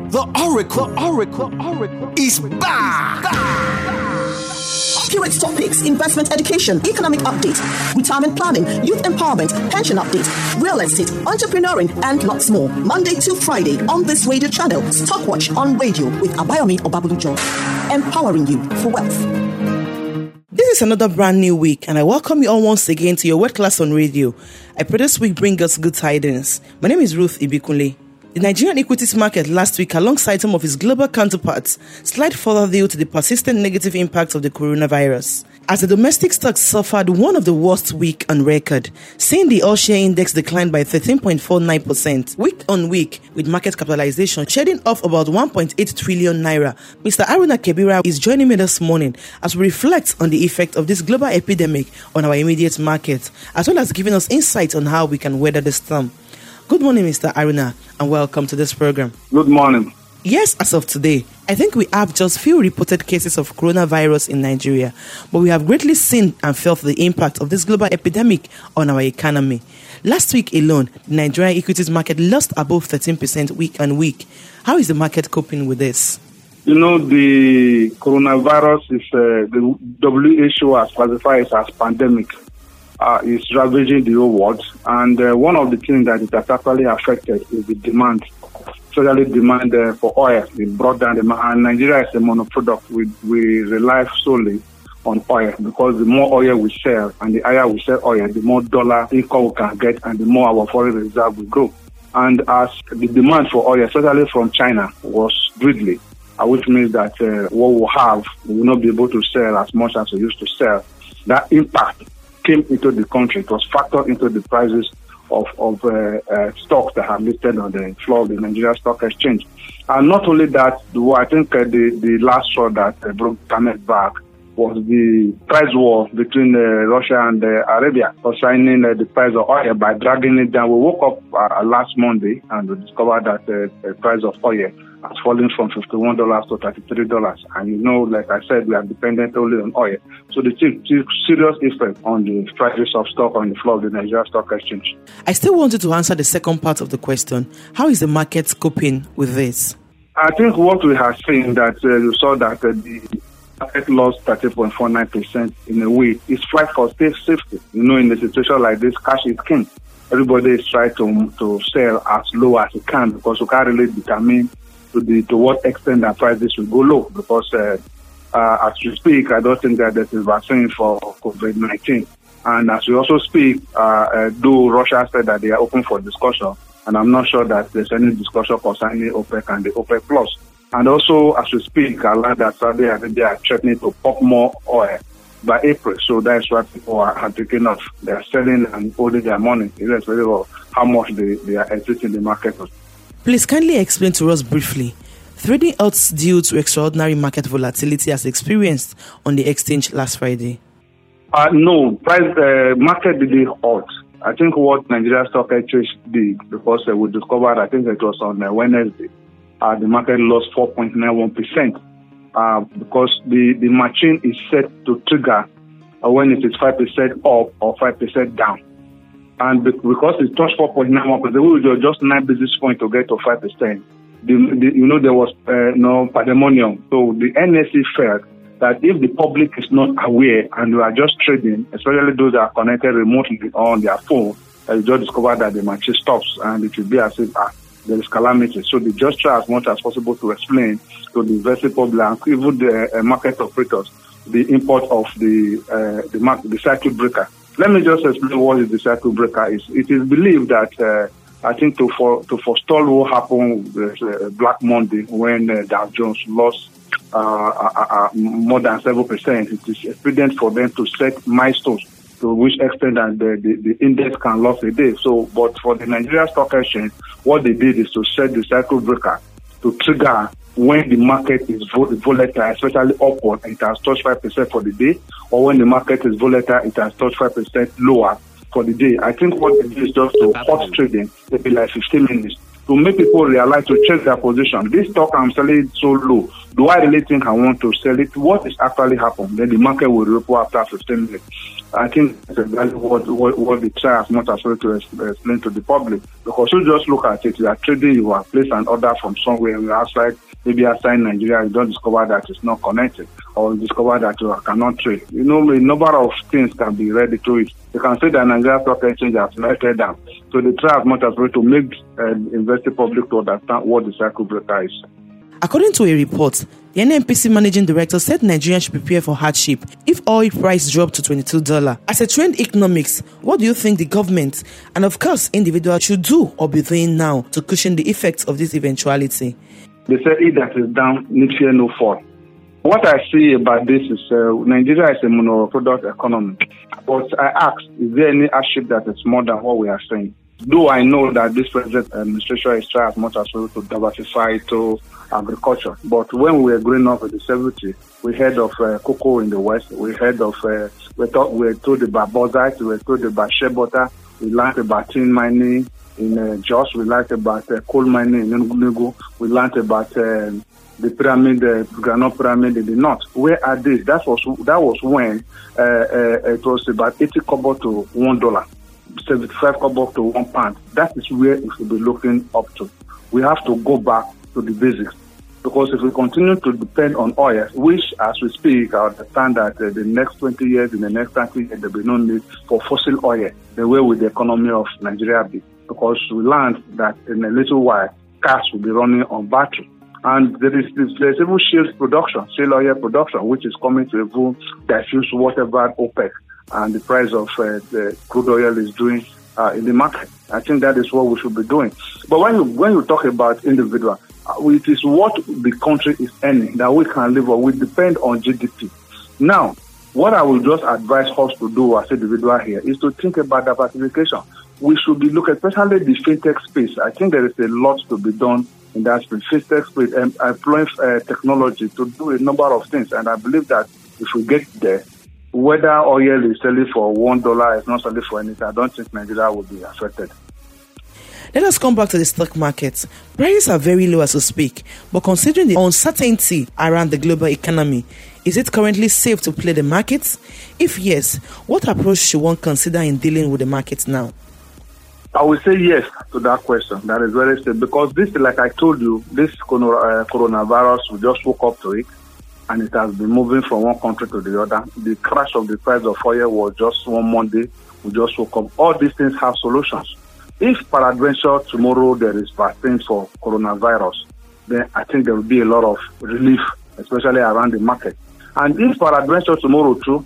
The Oracle is back. Accurate topics, investment education, economic update, retirement planning, youth empowerment, pension update, real estate, entrepreneuring, and lots more. Monday to Friday on this radio channel, Stockwatch on radio with Abayomi Obabulujo, empowering you for wealth. This is another brand new week, and I welcome you all once again to your World Class on Radio. I pray this week bring us good tidings. My name is Ruth Ibikunle. The Nigerian equities market last week, alongside some of its global counterparts, slid further due to the persistent negative impacts of the coronavirus. As the domestic stocks suffered one of the worst weeks on record, seeing the all-share index decline by 13.49% week on week, with market capitalization shedding off about 1.8 trillion naira. Mr. Aruna Kebira is joining me this morning as we reflect on the effect of this global epidemic on our immediate market, as well as giving us insight on how we can weather the storm. Good morning, Mr. Aruna, and welcome to this program. Good morning. Yes, as of today, I think we have just few reported cases of coronavirus in Nigeria, but we have greatly seen and felt the impact of this global epidemic on our economy. Last week alone, the Nigerian equities market lost above 13% week on week. How is the market coping with this? You know, the coronavirus is the WHO has classified it as pandemic. It's ravaging the whole world, and one of the things that it has actually affected is the demand. Especially demand for oil. It brought down demand, and Nigeria is a monoproduct. We rely solely on oil, because the more oil we sell and the higher we sell oil, the more dollar income we can get and the more our foreign reserve will grow. And as the demand for oil, especially from China, was dwindling, which means that what we have, we will not be able to sell as much as we used to sell. That impact came into the country. It was factored into the prices of stocks that are listed on the floor of the Nigeria Stock Exchange. And not only that, I think the last straw that broke Camel's back was the price war between Russia and Arabia concerning the price of oil by dragging it down. We woke up last Monday and we discovered that the price of oil has fallen from $51 to $33. And you know, like I said, we are dependent only on oil. So the serious effect on the prices of stock on the floor of the Nigeria Stock Exchange. I still wanted to answer the second part of the question. How is the market coping with this? I think what we have seen that you saw that the market lost 30.49% in a week. It's fight for safety. You know, in a situation like this, cash is king. Everybody is trying to sell as low as it can, because we can't really determine to what extent that prices will go low. Because as we speak, I don't think that there is a vaccine for COVID-19. And as we also speak, though Russia said that they are open for discussion, and I'm not sure that there's any discussion concerning OPEC and the OPEC Plus. And also, as we speak, I learned that Saudi Arabia are threatening to pump more oil by April. So that's why people are taking off. They are selling and holding their money, irrespective of how much they are exiting the market. Please kindly explain to us briefly. Trading odds due to extraordinary market volatility as experienced on the exchange last Friday. No, market didn't halt. I think what Nigeria Stock Exchange did, because we discovered, I think it was on Wednesday, the market lost 4.91% because the machine is set to trigger when it is 5% up or 5% down. And because it touched 4.91%, we will just 9 basis points to get to 5%. There was no pandemonium. So the NSE felt that if the public is not aware and you are just trading, especially those that are connected remotely on their phone, you just discover that the machine stops and it will be as if there is calamity. So they just try as much as possible to explain to the investing public, even the market operators, the import of the circuit breaker. Let me just explain what the circuit breaker is. It is believed that I think to forestall what happened with Black Monday when Dow Jones lost more than 7%, it is expedient for them to set milestones to which extent that the index can lose a day. So, but for the Nigeria Stock Exchange, what they did is to set the circuit breaker to trigger when the market is volatile, especially upward, and it has touched 5% for the day, or when the market is volatile, it has touched 5% lower for the day. I think what they do is just to halt trading, maybe like 15 minutes, to make people realize to check their position. This stock I'm selling it so low. Do I really think I want to sell it? What is actually happened? Then the market will report after 15 minutes. I think that's exactly what they try as much as well to explain to the public. Because you just look at it, you are trading, you are placed an order from somewhere outside, maybe outside Nigeria, you don't discover that it's not connected, or you discover that you cannot trade. You know, a number of things can be ready to it. You can say that Nigeria Stock Exchange has melted down. So they try as much as well to make investing public to understand what the circuit breaker is. According to a report, the NNPC managing director said Nigerians should prepare for hardship if oil price dropped to $22. As a trained economics, what do you think the government and of course individuals should do or be doing now to cushion the effects of this eventuality? They say it that is down, need fear no fall. What I see about this is Nigeria is a monoproduct economy. But I ask, is there any hardship that is more than what we are saying? Though I know that this present administration is trying as much as well to diversify to agriculture. But when we were growing up in the 70s, we heard of cocoa in the West. We heard of, we were told about bauxite, we were told about shea butter. We learned about tin mining in Jos. We learned about coal mining in Enugu. We learned about the pyramid, granite pyramid in the north. Where are these? That was when it was about 80 kobo to $1. 75 kobo to £1. That is where we should be looking up to. We have to go back to the basics. Because if we continue to depend on oil, which as we speak, I understand that the next 20 years, in the next 30 years, there will be no need for fossil oil, the way with the economy of Nigeria be. Because we learned that in a little while, cars will be running on battery. And there's even shale oil production, which is coming to even diffuse whatever OPEC and the price of the crude oil is doing in the market. I think that is what we should be doing. But when you talk about individual, it is what the country is earning that we can live on. We depend on GDP. Now, what I will just advise us to do as individual here is to think about diversification. We should be looking, especially the fintech space. I think there is a lot to be done in that space. Fintech space, employing technology to do a number of things. And I believe that if we get there, whether oil is selling for $1, it's not selling for anything, I don't think Nigeria will be affected. Let us come back to the stock market. Prices are very low as we speak, but considering the uncertainty around the global economy, is it currently safe to play the markets? If yes, what approach should one consider in dealing with the markets now? I will say yes to that question. That is very safe because this, like I told you, this coronavirus, we just woke up to it. And it has been moving from one country to the other. The crash of the price of oil was just one Monday. We just woke up. All these things have solutions. If, peradventure, tomorrow there is vaccine for coronavirus, then I think there will be a lot of relief, especially around the market. And if, peradventure, tomorrow too,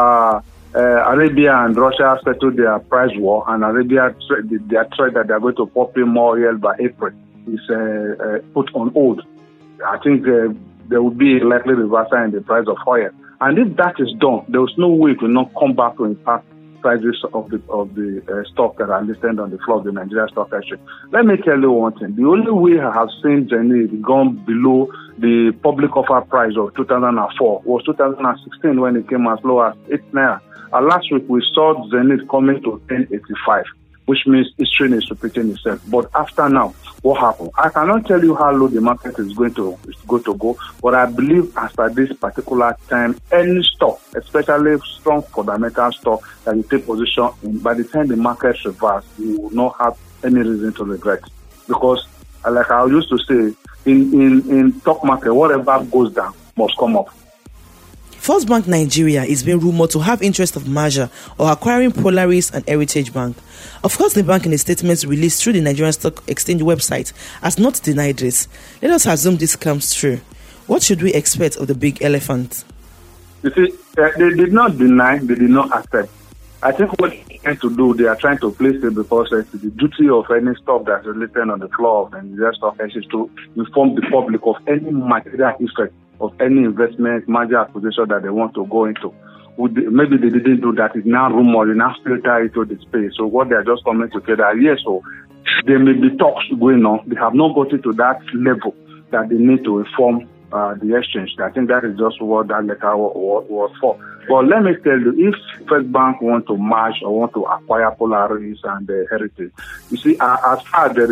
Arabia and Russia settle their price war, and Arabia, their threat that they are going to pump in more oil by April is put on hold. I think there will be a likely reversal in the price of oil. And if that is done, there is no way it will not come back to impact prices of the stock that are listed on the floor of the Nigeria Stock Exchange. Let me tell you one thing. The only way I have seen Zenith gone below the public offer price of 2004 was 2016 when it came as low as 8 naira. And last week we saw Zenith coming to 1085. Which means history is repeating itself. But after now, what happened? I cannot tell you how low the market is going to go, but I believe after this particular time, any stock, especially strong fundamental stock that you take position in, by the time the market reverses, you will not have any reason to regret. Because, like I used to say, in stock market, whatever goes down must come up. First Bank Nigeria is being rumored to have interest of merger or acquiring Polaris and Heritage Bank. Of course, the bank in a statement released through the Nigerian Stock Exchange website has not denied this. Let us assume this comes true. What should we expect of the big elephant? You see, they did not deny, they did not accept. I think what they're trying to do, they are trying to place it because it's the duty of any stock that's related on the floor of the Nigerian Stock Exchange to inform the public of any material effect of any investment, merger, acquisition that they want to go into. Maybe they didn't do that. It's now rumored, they now filter into the space. So what they are just coming together, yes, so there may be talks going on. They have not gotten to that level that they need to inform the exchange. I think that is just what that letter was for. But let me tell you, if First Bank want to merge or want to acquire Polaris and Heritage, you see, as far as there is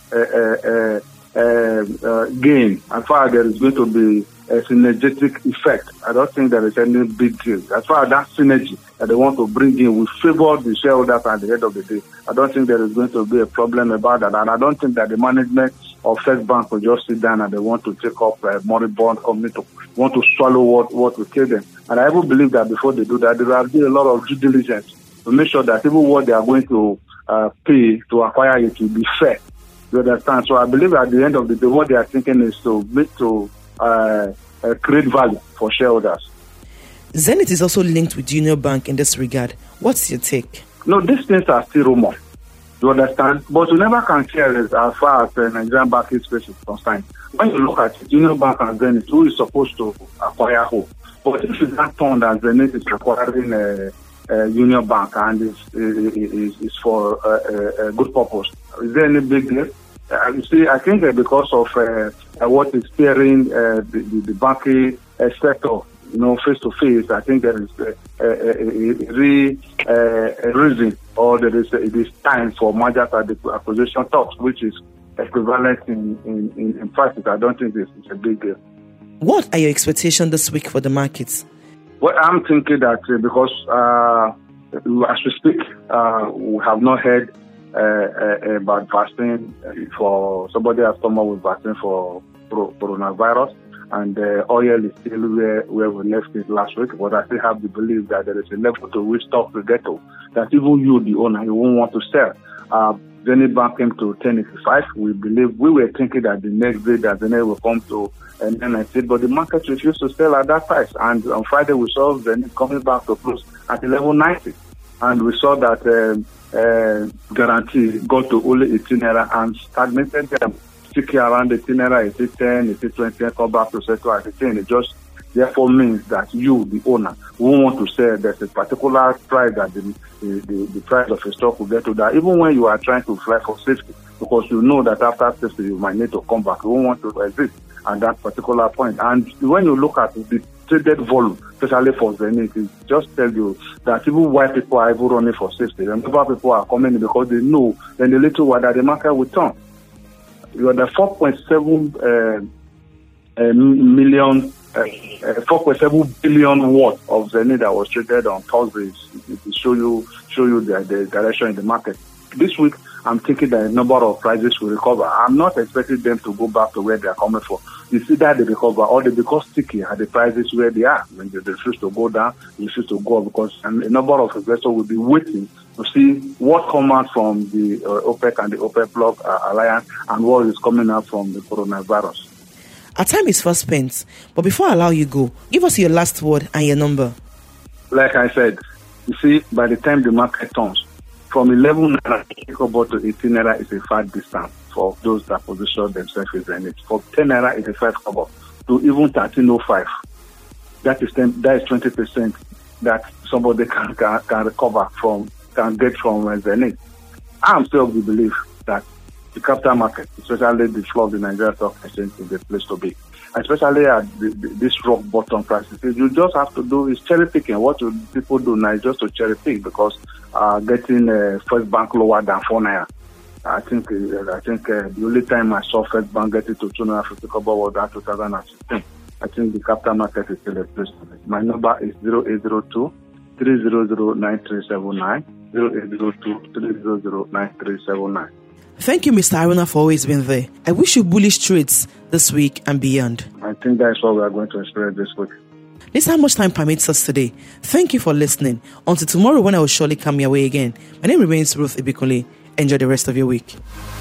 gain, as far as there is going to be a synergetic effect, I don't think there is any big deal. As far as that synergy that they want to bring in will favor the shareholders at the end of the day, I don't think there is going to be a problem about that. And I don't think that the management of First Bank will just sit down and they want to take up a moribund company to want to swallow what will kill them. And I even believe that before they do that, there will be a lot of due diligence to make sure that even what they are going to pay to acquire it will be fair. You understand? So I believe at the end of the day, what they are thinking is to create value for shareholders. Zenith is also linked with Union Bank in this regard. What's your take? No, these things are still rumors. You understand? But you never can share it as far as the Nigerian banking space is concerned. When you look at it, Union Bank and Zenith, who is supposed to acquire who? But if it's not turned that Zenith is acquiring Union Bank and is for a good purpose, is there any big deal? You see, I think because of what is steering the banking sector, face to face, I think there is a reason, or it is time for mergers and acquisition talks, which is equivalent in practice. I don't think it's a big deal. What are your expectations this week for the markets? Well, I'm thinking that because as we speak, we have not heard about vaccine for somebody has come up with vaccine for coronavirus, and oil is still where we left it last week. But I still have the belief that there is a level to which stock will get to, that even you, the owner, you won't want to sell. Zenith Bank came to 1085. We were thinking that the next day that Zenith will come to 990, but the market refused to sell at that price. And on Friday we saw Zenith coming back to close at 1190, and we saw that guarantee got to only 18 naira and stagnated them, sticking around 18 naira, 1810, 1820, come back to settle at 18. It just therefore means that you, the owner, won't want to sell. There's a particular price that the price of a stock will get to that, even when you are trying to fly for safety, because you know that after safety you might need to come back. You won't want to exit at that particular point. And when you look at the traded volume, especially for Zenith, it just tells you that even while people are even running for safety, and people are coming in because they know in a little while that the market will turn. You are the 4.7 4.7 billion worth of Zenith that was traded on Thursday to show you the direction in the market. This week, I'm thinking that a number of prices will recover. I'm not expecting them to go back to where they are coming from. You see that they recover, or they become sticky at the prices where they are. When they refuse to go down, they refuse to go up, because a number of investors will be waiting to see what comes out from the OPEC and the OPEC Plus alliance and what is coming out from the coronavirus. Our time is fast spent, but before I allow you go, give us your last word and your number. Like I said, you see, by the time the market turns, from 11 naira to 18 naira is a far distance for those that position themselves in it. From 10 naira 85 kobo to even 1305, that is 20% that somebody can recover from, can get from Zenith. I'm still of the belief that the capital market, especially the floor of the Nigerian Stock Exchange, is the place to be. Especially at this rock bottom prices. You just have to do is cherry picking. What people do now is just to cherry pick, because getting First Bank lower than 4 naira. I think the only time I saw First Bank get it to 250 kobo was that 2016. I think the capital market is still a place to be. My number is 0802 300 9379. 0802 300 9379. Thank you, Mr. Haruna, for always being there. I wish you bullish trades this week and beyond. I think that's what we are going to experience this week. This is how much time permits us today. Thank you for listening. Until tomorrow, when I will surely come your way again. My name remains Ruth Ibikunle. Enjoy the rest of your week.